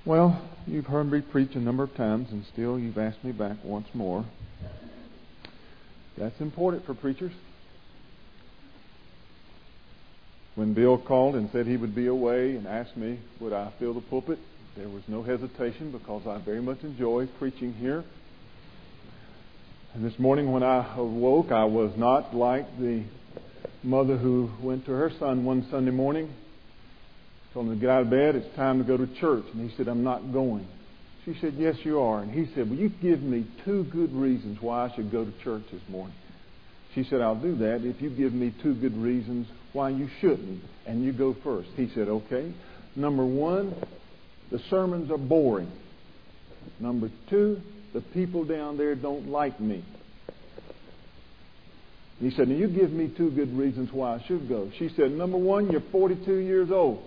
Well, you've heard me preach a number of times, and still you've asked me back once more. That's important for preachers. When Bill called and said he would be away and asked me would I fill the pulpit, there was no hesitation because I very much enjoy preaching here. And this morning when I awoke, I was not like the mother who went to her son one Sunday morning, told him to get out of bed, it's time to go to church. And he said, I'm not going. She said, yes, you are. And he said, will you give me 2 good reasons why I should go to church this morning? She said, I'll do that if you give me 2 good reasons why you shouldn't. And you go first. He said, okay. Number 1, the sermons are boring. Number 2, the people down there don't like me. He said, now you give me 2 good reasons why I should go. She said, number 1, you're 42 years old.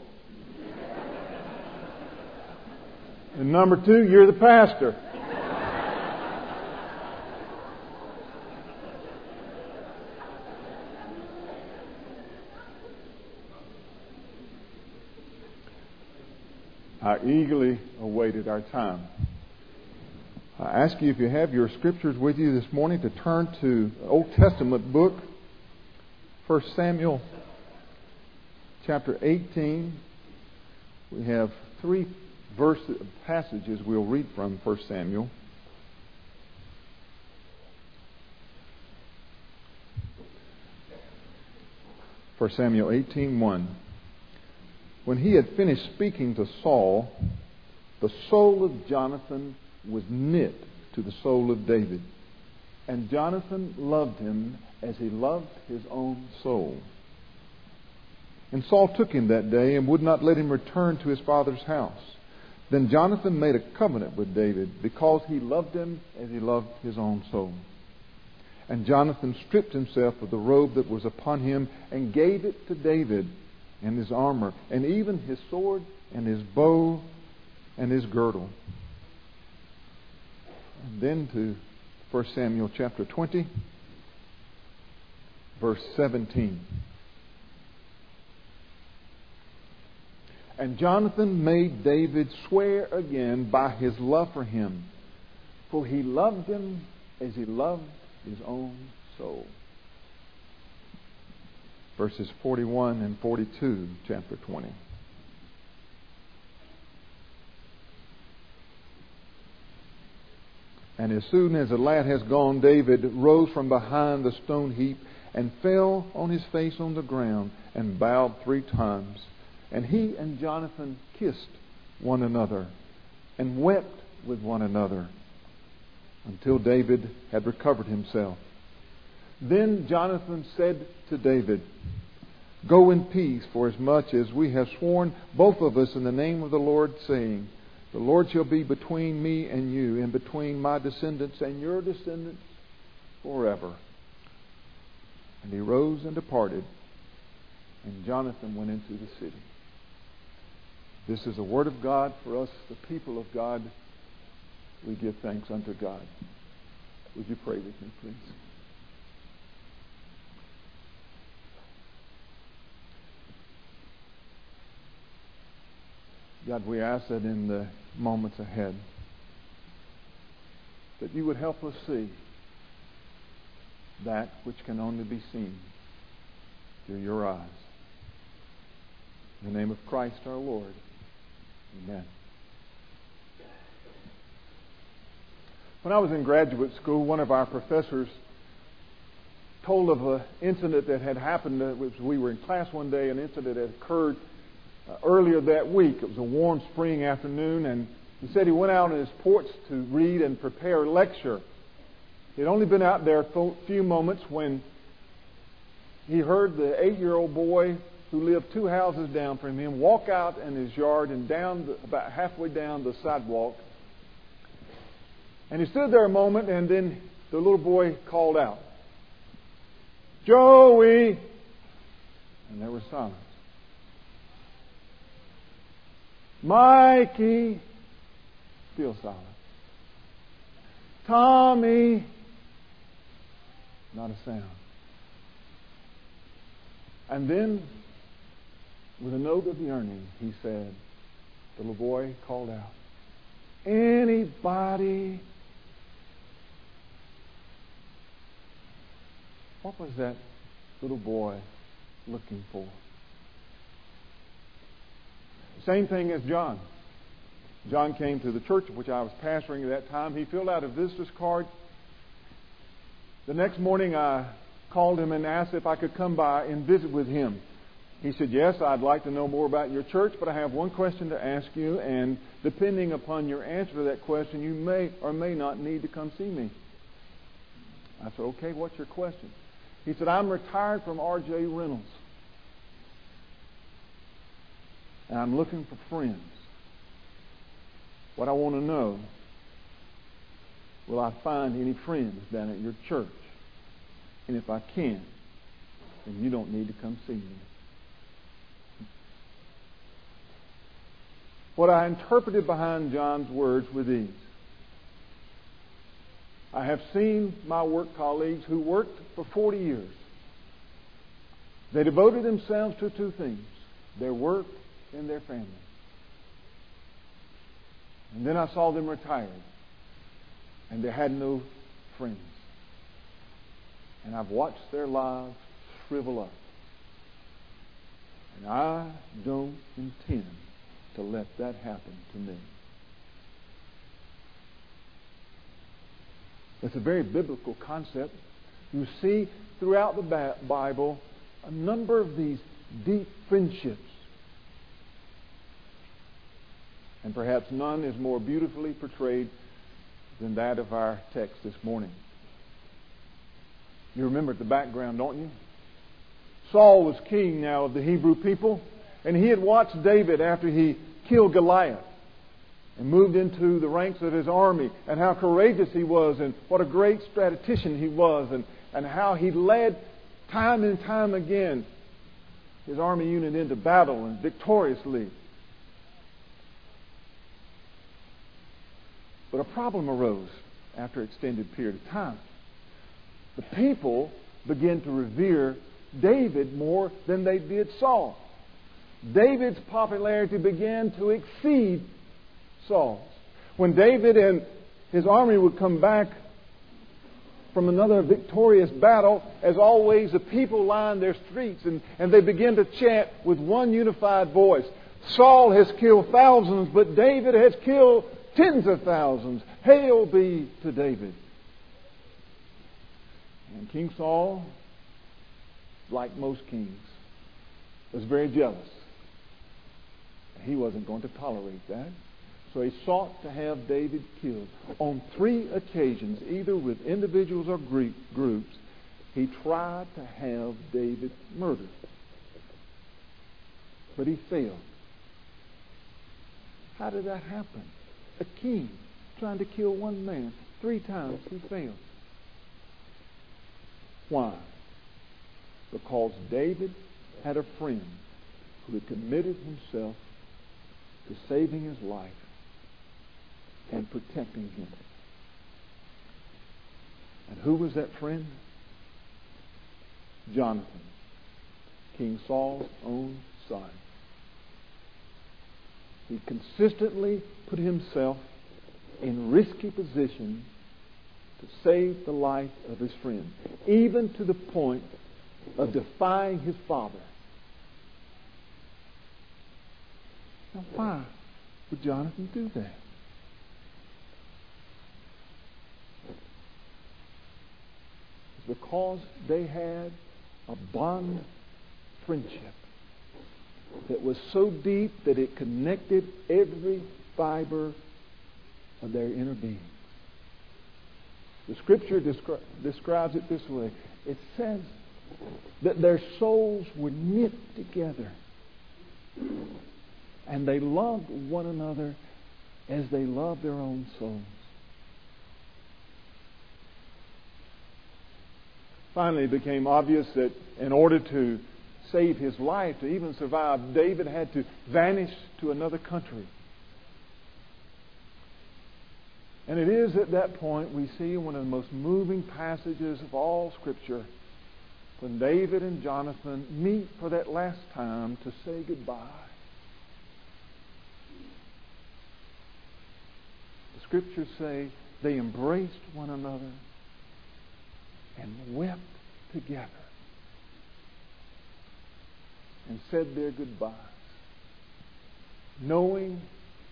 And number 2, you're the pastor. I eagerly awaited our time. I ask you, if you have your scriptures with you this morning, to turn to the Old Testament book, 1 Samuel chapter 18. We have 3 passages we'll read from 1 Samuel. First Samuel 18:1. When he had finished speaking to Saul, the soul of Jonathan was knit to the soul of David, and Jonathan loved him as he loved his own soul. And Saul took him that day and would not let him return to his father's house. Then Jonathan made a covenant with David because he loved him as he loved his own soul. And Jonathan stripped himself of the robe that was upon him and gave it to David, and his armor, and even his sword, and his bow, and his girdle. And then to 1 Samuel chapter 20, verse 17. And Jonathan made David swear again by his love for him, for he loved him as he loved his own soul. Verses 41 and 42, chapter 20. And as soon as the lad has gone, David rose from behind the stone heap and fell on his face on the ground and bowed 3 times. And he and Jonathan kissed one another and wept with one another until David had recovered himself. Then Jonathan said to David, go in peace, for as much as we have sworn, both of us, in the name of the Lord, saying, the Lord shall be between me and you, and between my descendants and your descendants forever. And he rose and departed, and Jonathan went into the city. This is the word of God for us, the people of God. We give thanks unto God. Would you pray with me, please? God, we ask that in the moments ahead that you would help us see that which can only be seen through your eyes. In the name of Christ our Lord. Amen. When I was in graduate school, one of our professors told of an incident that had happened. We were in class one day, an incident that occurred earlier that week. It was a warm spring afternoon, and he said he went out on his porch to read and prepare a lecture. He'd only been out there a few moments when he heard the 8-year-old boy who lived 2 houses down from him walk out in his yard and about halfway down the sidewalk. And he stood there a moment, and then the little boy called out, Joey! And there was silence. Mikey! Still silent. Tommy! Not a sound. And then, with a note of yearning, he said, the little boy called out, Anybody? What was that little boy looking for? Same thing as John. John came to the church of which I was pastoring at that time. He filled out a visitor's card. The next morning I called him and asked if I could come by and visit with him. He said, yes, I'd like to know more about your church, but I have one question to ask you, and depending upon your answer to that question, you may or may not need to come see me. I said, okay, what's your question? He said, I'm retired from R.J. Reynolds, and I'm looking for friends. What I want to know, will I find any friends down at your church? And if I can, then you don't need to come see me. What I interpreted behind John's words were these. I have seen my work colleagues who worked for 40 years. They devoted themselves to two things, their work and their family. And then I saw them retired, and they had no friends. And I've watched their lives shrivel up. And I don't intend to let that happen to me. It's a very biblical concept. You see throughout the Bible a number of these deep friendships. And perhaps none is more beautifully portrayed than that of our text this morning. You remember the background, don't you? Saul was king now of the Hebrew people, and he had watched David after he killed Goliath and moved into the ranks of his army, and how courageous he was, and what a great strategist he was, and how he led time and time again his army unit into battle and victoriously. But a problem arose after an extended period of time. The people began to revere David more than they did Saul. David's popularity began to exceed Saul's. When David and his army would come back from another victorious battle, as always, the people lined their streets and they began to chant with one unified voice. Saul has killed thousands, but David has killed tens of thousands. Hail be to David. And King Saul, like most kings, was very jealous. He wasn't going to tolerate that. So he sought to have David killed. On 3 occasions, either with individuals or groups, he tried to have David murdered. But he failed. How did that happen? A king trying to kill one man 3 times, he failed. Why? Because David had a friend who had committed himself to saving his life and protecting him. And who was that friend? Jonathan, King Saul's own son. He consistently put himself in risky position to save the life of his friend, even to the point of defying his father. Now, why would Jonathan do that? It's because they had a bond friendship that was so deep that it connected every fiber of their inner being. The Scripture describes it this way. It says that their souls were knit together, and they loved one another as they loved their own souls. Finally, it became obvious that in order to save his life, to even survive, David had to vanish to another country. And it is at that point we see one of the most moving passages of all Scripture, when David and Jonathan meet for that last time to say goodbye. The Scriptures say they embraced one another and wept together and said their goodbyes, knowing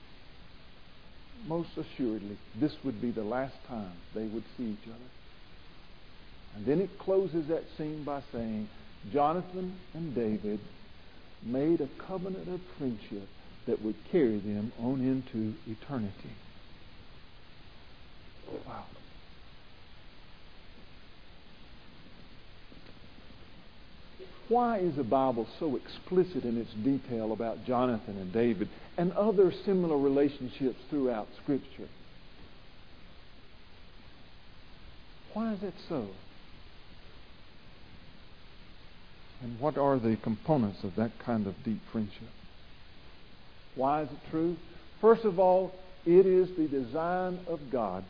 most assuredly this would be the last time they would see each other. And then it closes that scene by saying, Jonathan and David made a covenant of friendship that would carry them on into eternity. Wow. Why is the Bible so explicit in its detail about Jonathan and David and other similar relationships throughout Scripture? Why is that so? And what are the components of that kind of deep friendship? Why is it true? First of all, it is the design of God.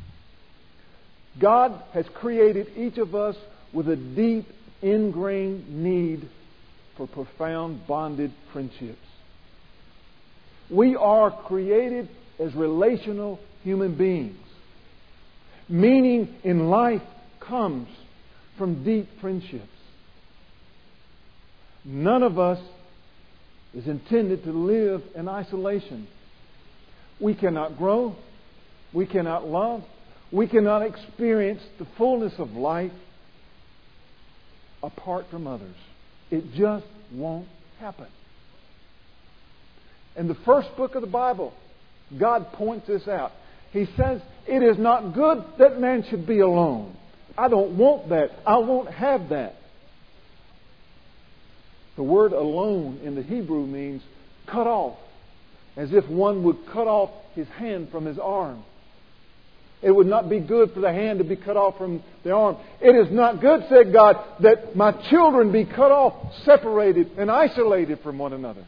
God has created each of us with a deep, ingrained need for profound bonded friendships. We are created as relational human beings. Meaning in life comes from deep friendships. None of us is intended to live in isolation. We cannot grow. We cannot love. We cannot experience the fullness of life apart from others. It just won't happen. In the first book of the Bible, God points this out. He says, it is not good that man should be alone. I don't want that. I won't have that. The word alone in the Hebrew means cut off, as if one would cut off his hand from his arm. It would not be good for the hand to be cut off from the arm. It is not good, said God, that my children be cut off, separated, and isolated from one another.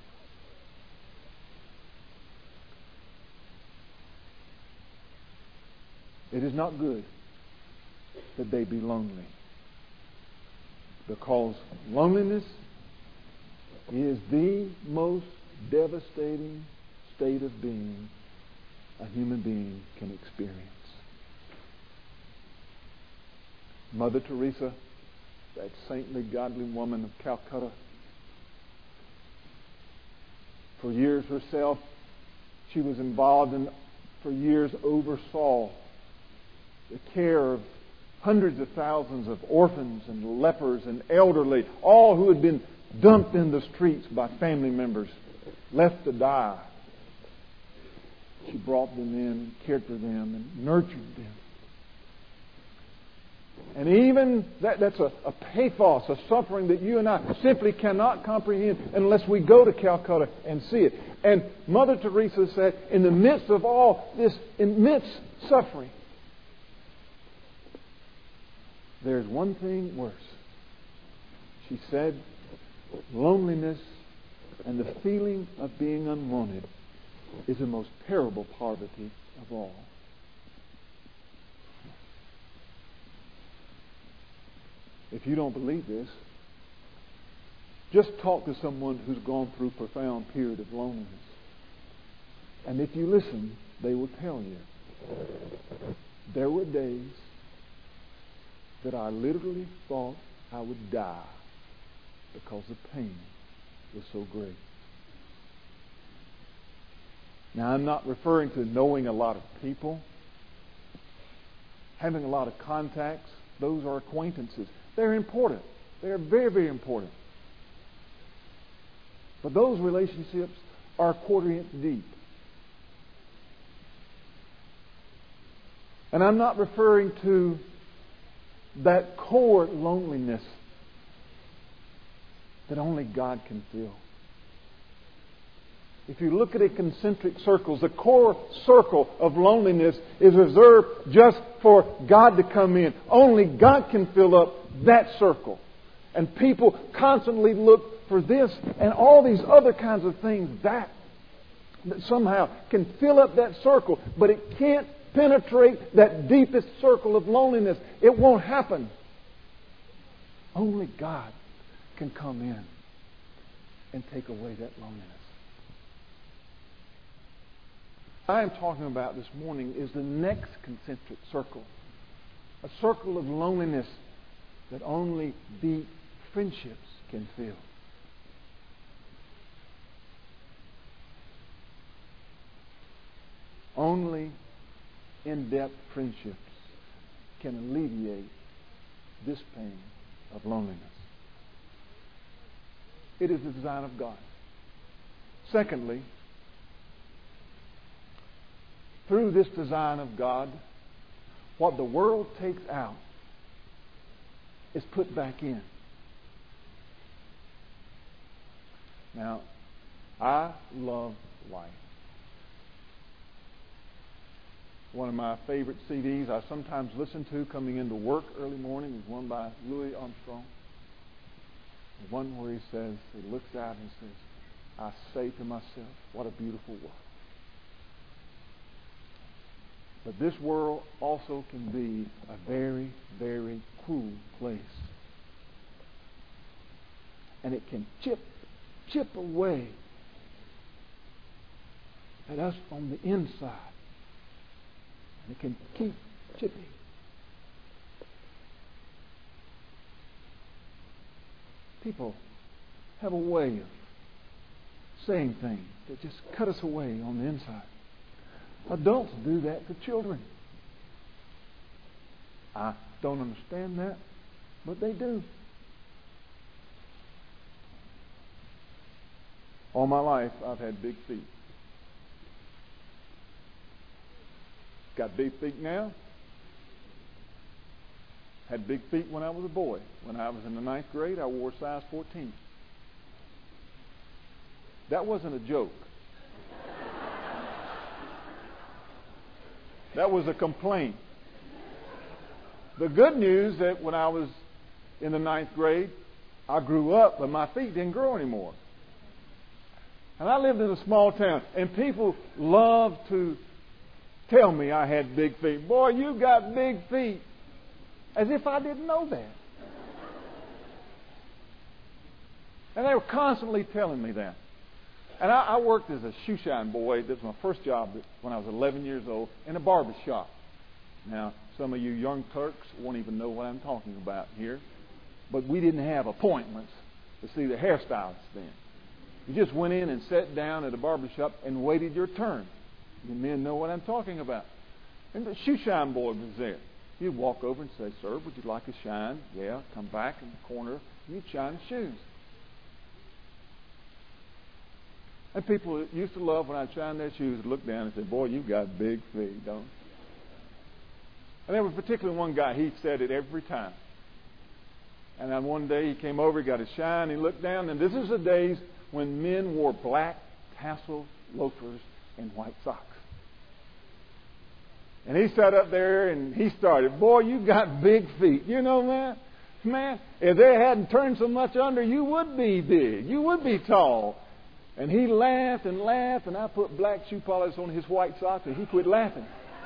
It is not good that they be lonely. Because loneliness is the most devastating state of being a human being can experience. Mother Teresa, that saintly, godly woman of Calcutta, for years herself, she was involved and for years oversaw the care of hundreds of thousands of orphans and lepers and elderly, all who had been dumped in the streets by family members, left to die. She brought them in, cared for them, and nurtured them. And even that's a pathos, a suffering that you and I simply cannot comprehend unless we go to Calcutta and see it. And Mother Teresa said, in the midst of all this immense suffering, there's one thing worse. She said, loneliness and the feeling of being unwanted is the most terrible poverty of all. If you don't believe this, just talk to someone who's gone through a profound period of loneliness. And if you listen, they will tell you, there were days that I literally thought I would die because the pain was so great. Now, I'm not referring to knowing a lot of people, having a lot of contacts. Those are acquaintances. They're important. They're very, very important. But those relationships are a quarter inch deep. And I'm not referring to that core loneliness that only God can fill. If you look at it concentric circles, the core circle of loneliness is reserved just for God to come in. Only God can fill up that circle. And people constantly look for this and all these other kinds of things that somehow can fill up that circle, but it can't penetrate that deepest circle of loneliness. It won't happen. Only God can come in and take away that loneliness. I am talking about this morning is the next concentric circle. A circle of loneliness that only deep friendships can fill. Only in-depth friendships can alleviate this pain of loneliness. It is the design of God. Secondly, through this design of God, what the world takes out is put back in. Now, I love life. One of my favorite CDs I sometimes listen to coming into work early morning is one by Louis Armstrong. The one where he says, he looks out and says, I say to myself, what a beautiful world. But this world also can be a very, very cruel place. And it can chip away at us on the inside. And it can keep chipping. People have a way of saying things that just cut us away on the inside. Adults do that to children. I don't understand that, but they do. All my life, I've had big feet. Got big feet now. Had big feet when I was a boy. When I was in the 9th grade, I wore size 14. That wasn't a joke. That was a complaint. The good news that when I was in the 9th grade, I grew up, but my feet didn't grow anymore. And I lived in a small town, and people loved to tell me I had big feet. Boy, you got big feet. As if I didn't know that. And they were constantly telling me that. And I worked as a shoe shine boy. This was my first job when I was 11 years old in a barber shop. Now, some of you young Turks won't even know what I'm talking about here. But we didn't have appointments to see the hairstylist then. You just went in and sat down at a barber shop and waited your turn. You men know what I'm talking about. And the shoe shine boy was there. You'd walk over and say, sir, would you like a shine? Yeah, come back in the corner. You'd shine the shoes. And people used to love when I'd shine their shoes and look down and say, boy, you've got big feet, don't you? And there was particularly one guy, he said it every time. And then one day he came over, he got his shine, he looked down, and this is the days when men wore black tassel loafers and white socks. And he sat up there and he started, boy, you got big feet. You know that? Man, if they hadn't turned so much under, you would be big. You would be tall. And he laughed and laughed, and I put black shoe polish on his white socks, and he quit laughing.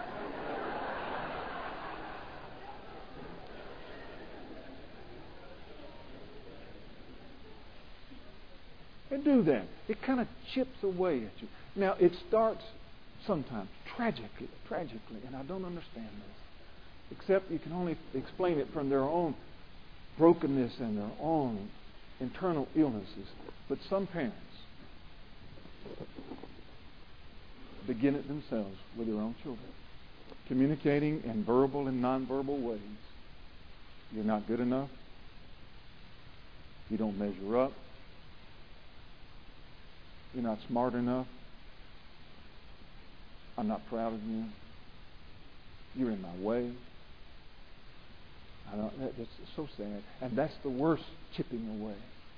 And do that. It kind of chips away at you. Now, it starts sometimes tragically, and I don't understand this. Except you can only explain it from their own brokenness and their own internal illnesses. But some parents begin it themselves with their own children, communicating in verbal and nonverbal ways. You're not good enough. You don't measure up. You're not smart enough. I'm not proud of you. You're in my way. That's so sad. And that's the worst chipping away.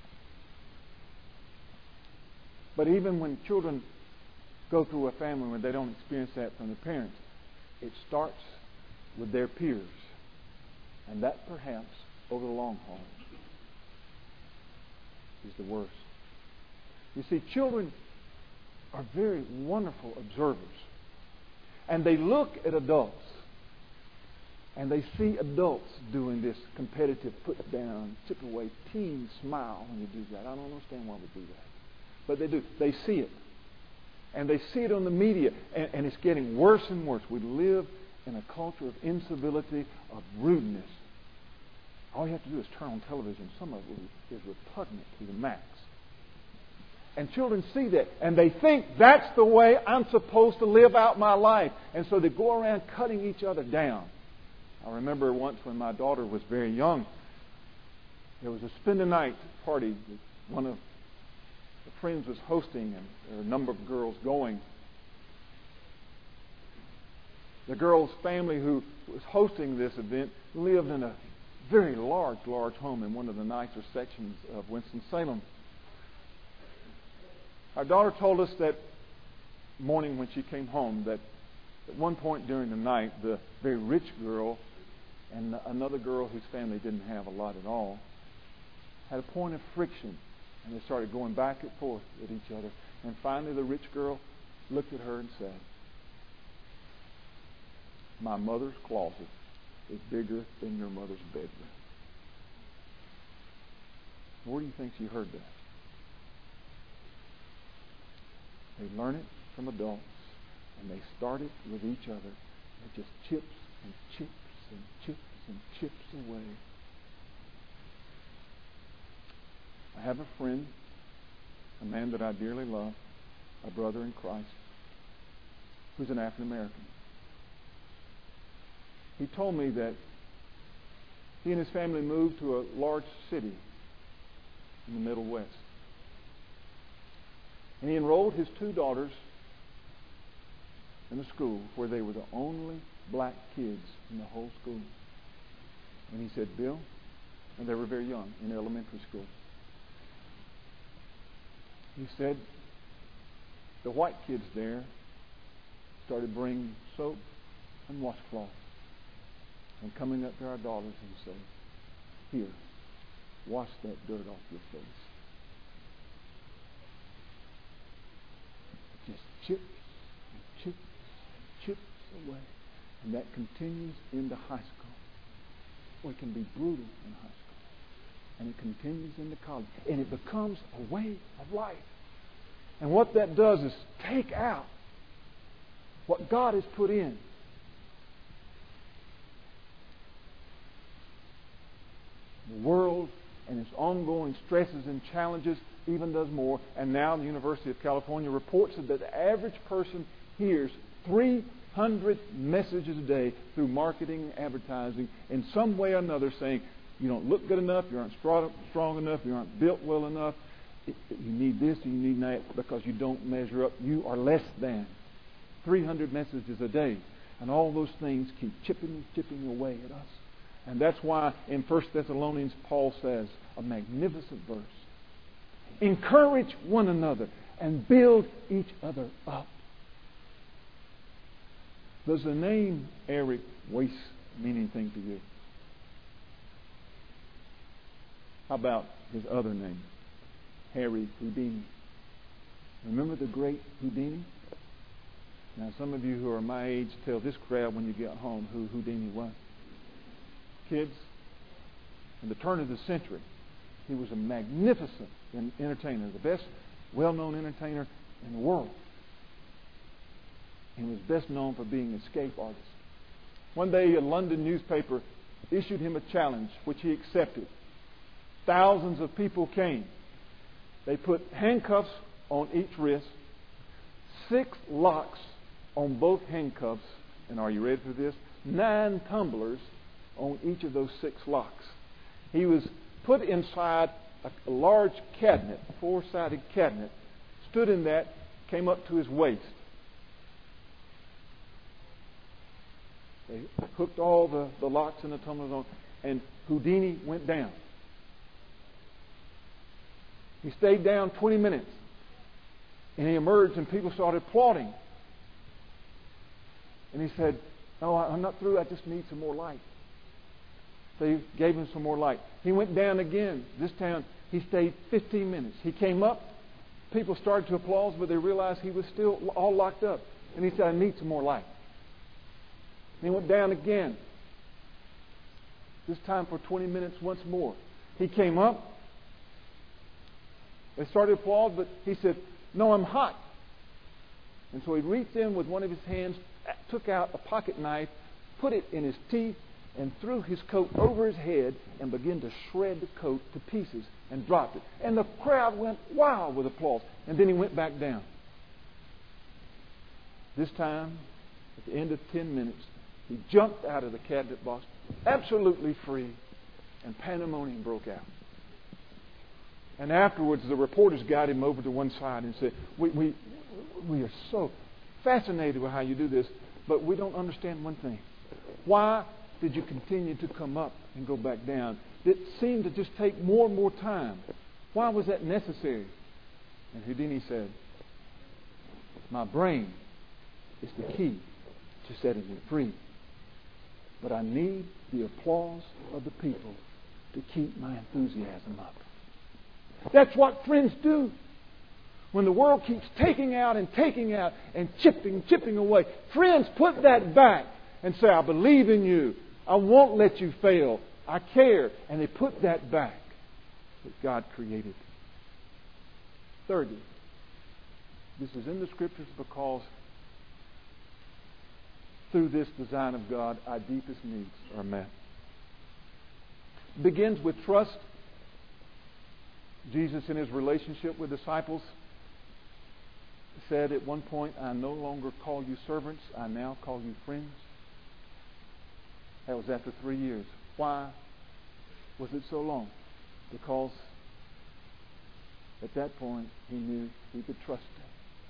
But even when children go through a family where they don't experience that from their parents, it starts with their peers. And that perhaps, over the long haul, is the worst. You see, children are very wonderful observers. And they look at adults. And they see adults doing this competitive put down, chip away, teen smile when you do that. I don't understand why we do that. But they do. They see it. And they see it on the media, and it's getting worse and worse. We live in a culture of incivility, of rudeness. All you have to do is turn on television. Some of it is repugnant to the max. And children see that, and they think that's the way I'm supposed to live out my life. And so they go around cutting each other down. I remember once when my daughter was very young, there was a spend the night party that one of the friends was hosting, and there were a number of girls going. The girl's family who was hosting this event lived in a very large home in one of the nicer sections of Winston-Salem. Our daughter told us that morning when she came home that at one point during the night, the very rich girl and another girl whose family didn't have a lot at all had a point of friction, and they started going back and forth at each other. And finally the rich girl looked at her and said, "My mother's closet is bigger than your mother's bedroom." Where do you think she heard that? They learn it from adults, and they start it with each other. It just chips and chips and chips and chips away. I have a friend, a man that I dearly love, a brother in Christ, who's an African American. He told me that he and his family moved to a large city in the Middle West. And he enrolled his two daughters in a school where they were the only black kids in the whole school. And he said, "Bill," and they were very young, in elementary school. He said, the white kids there started bringing soap and washcloth and coming up to our daughters and saying, "Here, wash that dirt off your face." It just chips and chips and chips away. And that continues into high school. Or it can be brutal in high school. And it continues into college. And it becomes a way of life. And what that does is take out what God has put in. The world and its ongoing stresses and challenges even does more. And now the University of California reports that the average person hears 300 messages a day through marketing and advertising in some way or another saying, "You don't look good enough, you aren't strong enough, you aren't built well enough, you need this, you need that, because you don't measure up, you are less than." 300 messages a day. And all those things keep chipping away at us. And that's why in 1 Thessalonians Paul says, a magnificent verse, "Encourage one another and build each other up." Does the name Eric Weiss mean anything to you? How about his other name, Harry Houdini? Remember the great Houdini? Now some of you who are my age tell this crowd when you get home who Houdini was. Kids, in the turn of the century, he was a magnificent entertainer, the best well-known entertainer in the world. He was best known for being an escape artist. One day a London newspaper issued him a challenge, which he accepted. Thousands of people came. They put handcuffs on each wrist, 6 locks on both handcuffs, and are you ready for this? 9 tumblers on each of those 6 locks. He was put inside a large cabinet, a 4-sided cabinet, stood in that, came up to his waist. They hooked all the locks and the tumblers on, and Houdini went down. He stayed down 20 minutes, and he emerged, and people started applauding. And he said, "No, I'm not through. I just need some more light." They gave him some more light. He went down again. This time he stayed 15 minutes. He came up. People started to applaud, but they realized he was still all locked up. And he said, "I need some more light." And he went down again. This time for 20 minutes once more. He came up. They started to applaud, but he said, "No, I'm hot." And so he reached in with one of his hands, took out a pocket knife, put it in his teeth, and threw his coat over his head and began to shred the coat to pieces and dropped it. And the crowd went wild with applause. And then he went back down. This time, at the end of 10 minutes, he jumped out of the cabinet box, absolutely free, and pandemonium broke out. And afterwards, the reporters got him over to one side and said, we are so fascinated with how you do this, but we don't understand one thing. Why did you continue to come up and go back down? It seemed to just take more and more time. Why was that necessary? And Houdini said, my brain is the key to setting me free. But I need the applause of the people to keep my enthusiasm up. That's what friends do. When the world keeps taking out and chipping away, friends put that back and say, I believe in you. I won't let you fail. I care. And they put that back that God created. Thirdly, this is in the Scriptures because through this design of God, our deepest needs are met. It begins with trust. Jesus, in his relationship with disciples, said at one point, I no longer call you servants, I now call you friends. That was after 3 years. Why was it so long? Because at that point he knew he could trust him.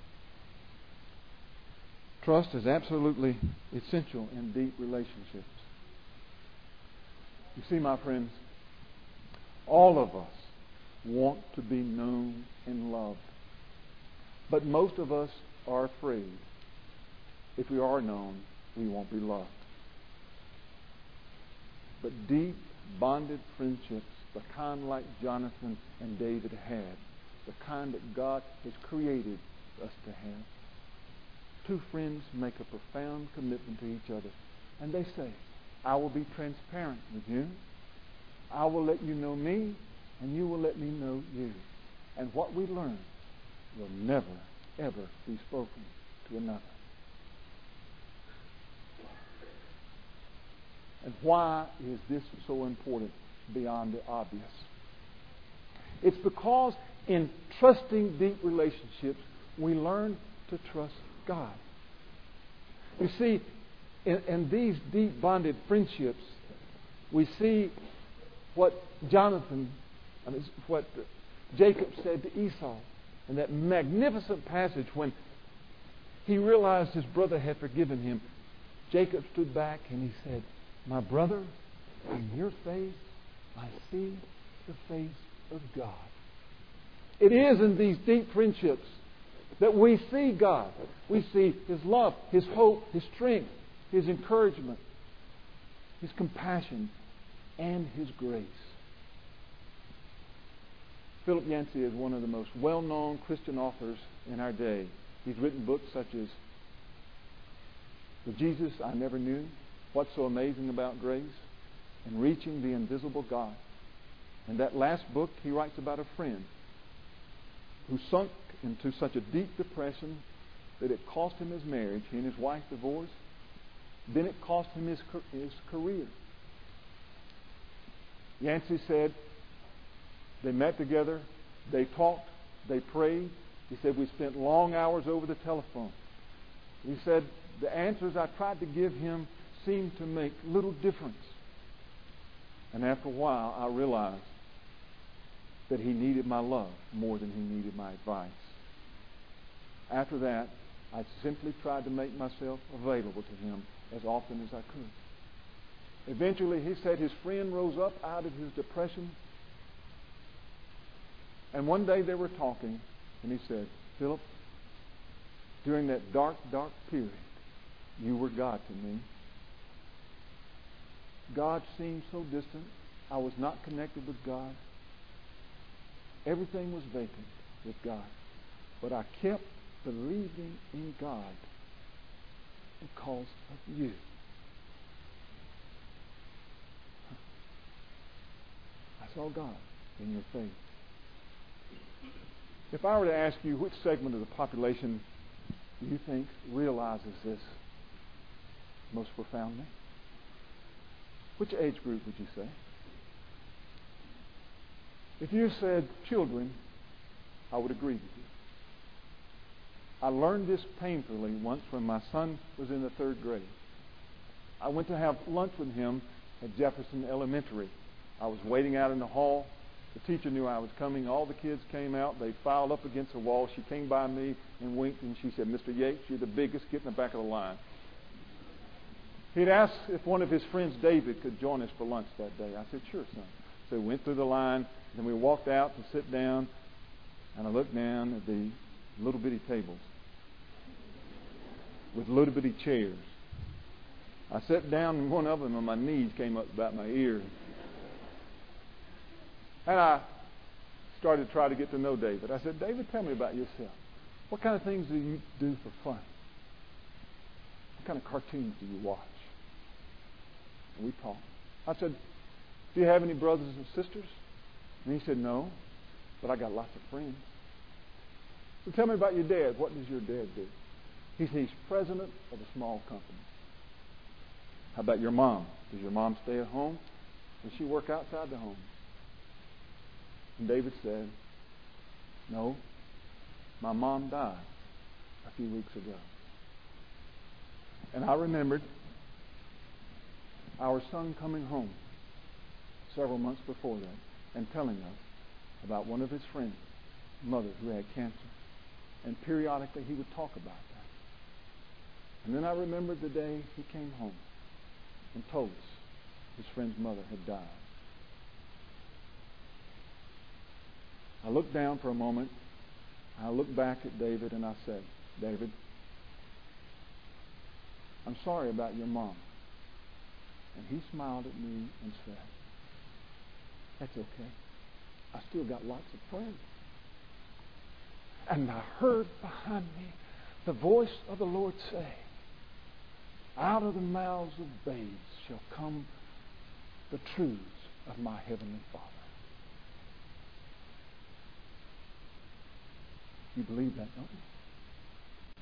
Trust is absolutely essential in deep relationships. You see, my friends, all of us want to be known and loved. But most of us are afraid if we are known, we won't be loved. But deep, bonded friendships, the kind like Jonathan and David had, the kind that God has created us to have, two friends make a profound commitment to each other. And they say, I will be transparent with you. I will let you know me, and you will let me know you. And what we learn will never, ever be spoken to another. And why is this so important beyond the obvious? It's because in trusting deep relationships, we learn to trust God. You see, in these deep bonded friendships, we see what Jacob said to Esau in that magnificent passage when he realized his brother had forgiven him. Jacob stood back and he said, my brother, in your face I see the face of God. It is in these deep friendships that we see God. We see His love, His hope, His strength, His encouragement, His compassion, and His grace. Philip Yancey is one of the most well-known Christian authors in our day. He's written books such as The Jesus I Never Knew, What's So Amazing About Grace, and Reaching the Invisible God. In that last book, he writes about a friend who sunk into such a deep depression that it cost him his marriage. He and his wife divorced. Then it cost him his career. Yancey said they met together, they talked, they prayed. He said we spent long hours over the telephone. He said the answers I tried to give him seemed to make little difference. And after a while, I realized that he needed my love more than he needed my advice. After that, I simply tried to make myself available to him as often as I could. Eventually, he said his friend rose up out of his depression. And one day they were talking, and he said, Philip, during that dark, dark period, you were God to me. God seemed so distant. I was not connected with God. Everything was vacant with God. But I kept believing in God because of you. I saw God in your faith. If I were to ask you which segment of the population do you think realizes this most profoundly? Which age group would you say? If you said children, I would agree with you. I learned this painfully once when my son was in the 3rd grade. I went to have lunch with him at Jefferson Elementary. I was waiting out in the hall. The teacher knew I was coming. All the kids came out. They filed up against the wall. She came by me and winked, and she said, "Mr. Yates, you're the biggest. Get in the back of the line." He'd asked if one of his friends, David, could join us for lunch that day. I said, "Sure, son." So we went through the line, and we walked out to sit down, and I looked down at the little bitty tables with little bitty chairs. I sat down in one of them, and my knees came up about my ear. And I started to try to get to know David. I said, "David, tell me about yourself. What kind of things do you do for fun? What kind of cartoons do you watch?" And we talked. I said, "Do you have any brothers and sisters?" And he said, "No, but I got lots of friends." "So tell me about your dad. What does your dad do?" He said, "He's president of a small company." "How about your mom? Does your mom stay at home? Does she work outside the home?" And David said, "No, my mom died a few weeks ago." And I remembered our son coming home several months before that and telling us about one of his friends' mother who had cancer. And periodically he would talk about that. And then I remembered the day he came home and told us his friend's mother had died. I looked down for a moment. I looked back at David and I said, "David, I'm sorry about your mom." And he smiled at me and said, "That's okay. I still got lots of friends." And I heard behind me the voice of the Lord say, "Out of the mouths of babes shall come the truths of my heavenly Father." You believe that, don't you?